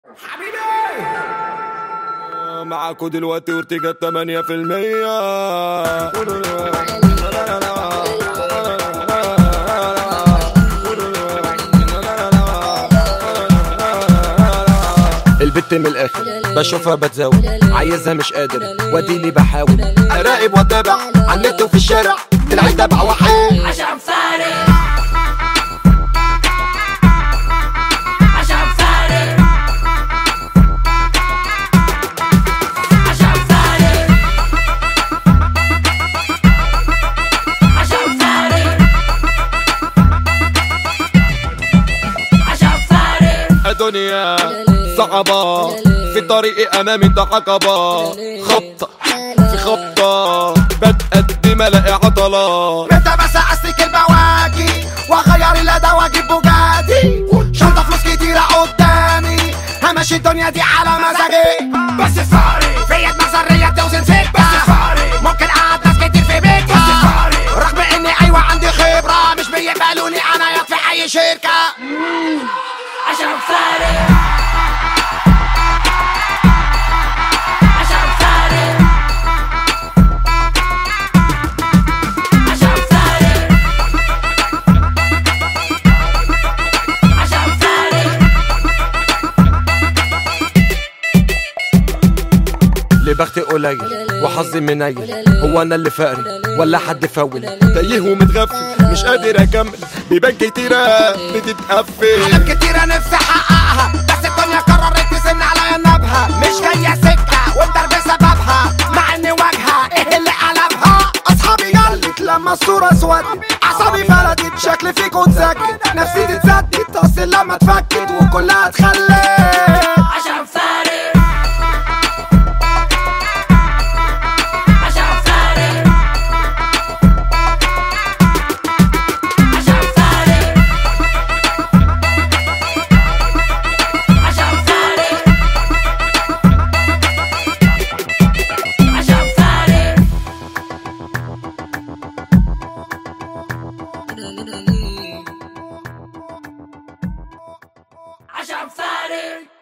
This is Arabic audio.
حبيبي معاكوا دلوقتي اورتيجا 8%. البت من الاخر بشوفها بتزاول، عايزها مش قادر واديني بحاول اراقب واتابع على النت وفي الشارع، طلعت تابع وحيد عشان فارق عشان فارق عشان فارق عشان فارق عشان فارق. دنيا صعبة في طريقي امامي ده عقبة، خبطة في خبطة بتقدم الاقي عضلات. متى بس اسلك البواجي واغير الاداء واجيب بوجاتي، شنطة فلوس كتيرة قدامي همشي الدنيا دي على مزاجي. بس فارق فيا دماغ ذرية توزن سكة، بس فارق ممكن اقعد ناس كتير في بيتها، بس فارق رغم اني ايوه عندي خبرة مش بيقبلوني انا ياض في اي شركة. عشان فارق عشان فارق عشان فارق عشان فارق. ليه بختي قليل وحظي منيل، هو انا اللي فقري ولا حد فول؟ تايه ومتغفل مش قادر اكمل، بيبان كتيرة بتتقفل، احلام كتيرة نفسي احققها بس الدنيا قررت تسن عليا نبها، مش جاية سكة والدرب سببها مع اني واجهة ايه اللي قلبها. اصحابي قلت لما الصورة اسودت، اعصابي فلتت شكلي فيكوا اتسكت، نفسي تتسدد تصل لما اتفكت وكلها اتخلت. عشان فارق عشان فارق عشان فارق عشان فارق عشان فارق عشان فارق.